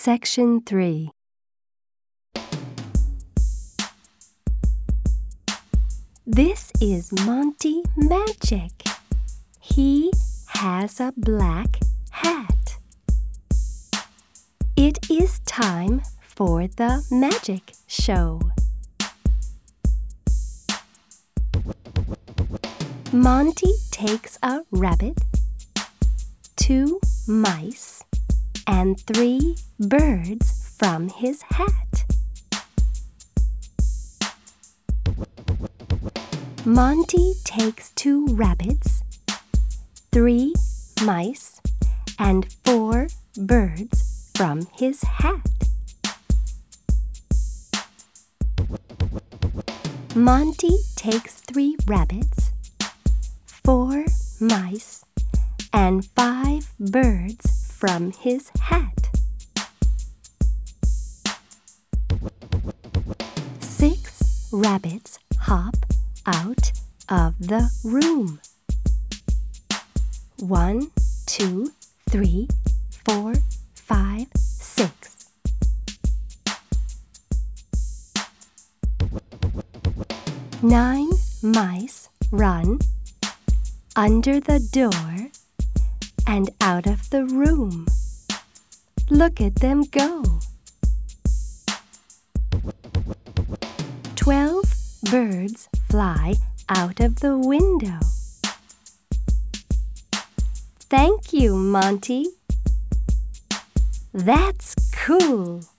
Section 3. This is Monty Magic. He has a black hat. It is time for the magic show. Monty takes a rabbit, 2 mice, and 3 birds from his hat. Monty takes 2 rabbits, 3 mice, and 4 birds from his hat. Monty takes 3 rabbits, 4 mice, and 5 birds from his hat. 6 rabbits hop out of the room. 1, 2, 3, 4, 5, 6. Nine mice run under the door and out of the room. Look at them go. 12 birds fly out of the window. Thank you, Monty. That's cool.